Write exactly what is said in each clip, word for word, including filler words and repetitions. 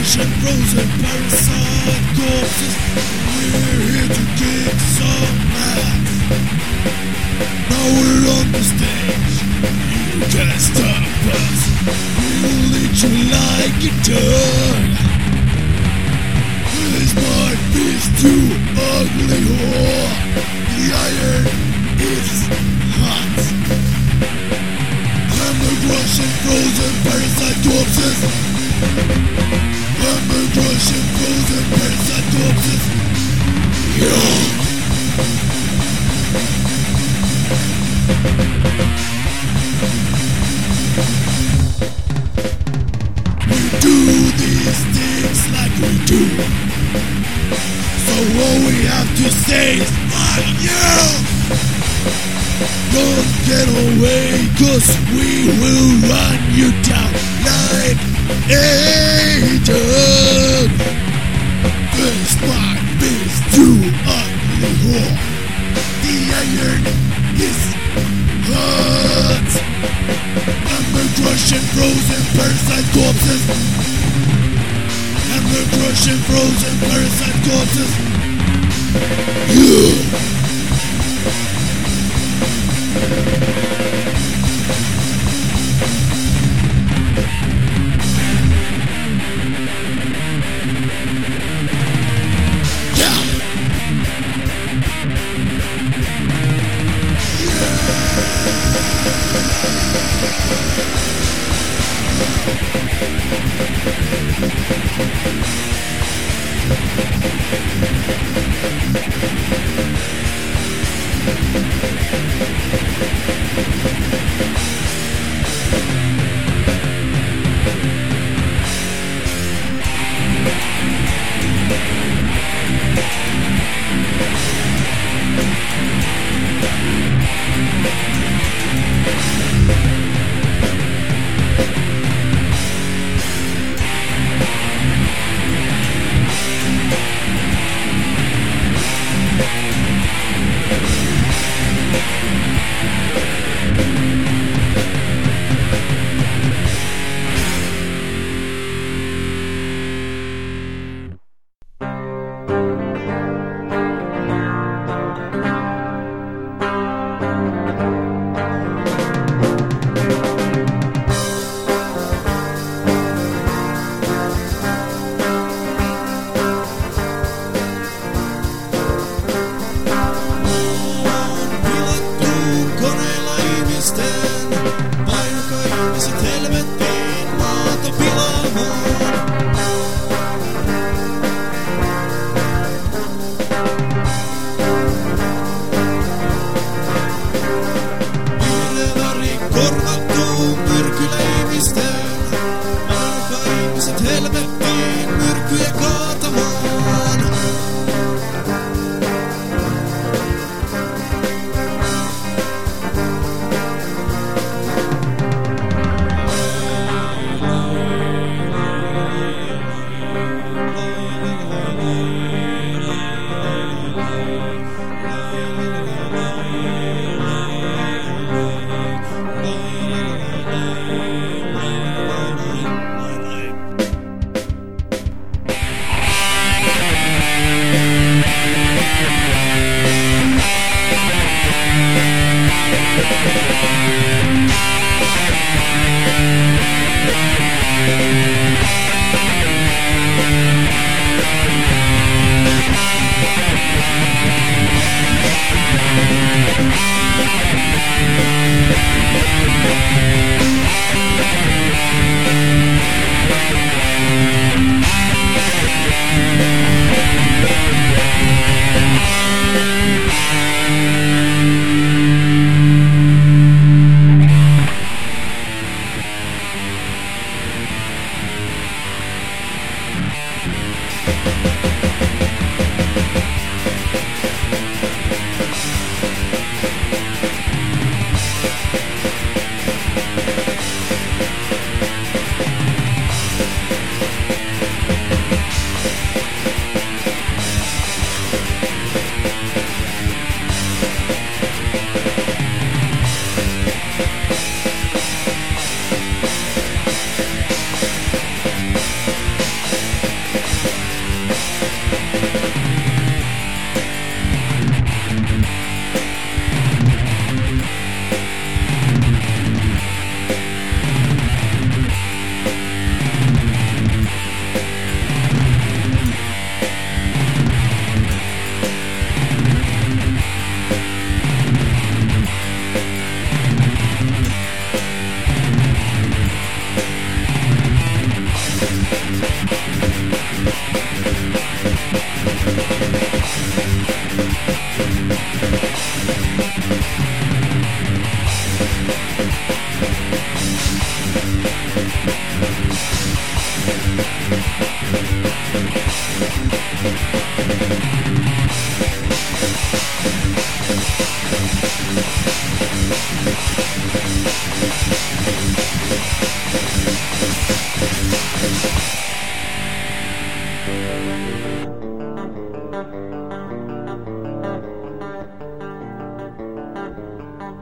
crushing frozen parasite corpses. We're here to kick some ass. Now we're on the stage, you can't stop us. We'll eat you like a turd. This might be too ugly whore. The iron is hot. I'm the crushing frozen parasite corpses. I'm the crushing frozen parasite corpses. Yeah. We do these things like we do. So all we have to say is fuck you. Don't get away, cause we will run you down like Aiden. This might be too ugly whore. The iron is hot. And we're crushing frozen parasite corpses. And we're crushing frozen parasite corpses. Yeah.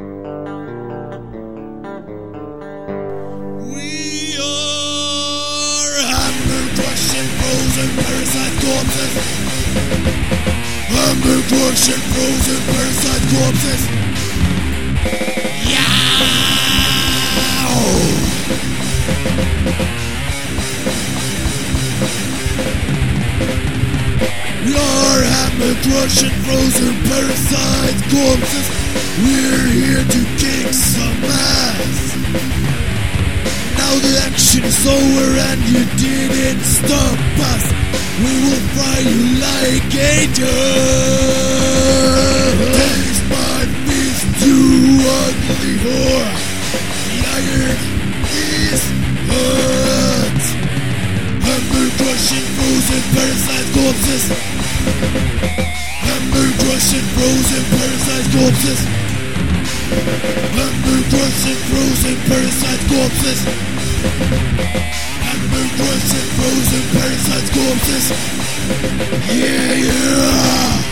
We are hammer crushing frozen parasite corpses. Hammer crushing frozen parasite corpses. Yeah! We are hammer crushing frozen parasite corpses. We're here to kick some ass. Now the action is over and you didn't stop us. We will fry you like a dog. Taste my fist, you ugly whore. The iron is hot. Hammer crushing frozen parasite corpses. Hammer crushing frozen parasite corpses. Hammer crushing frozen parasite corpses. Hammer crushing frozen parasite corpses. Yeah, yeah.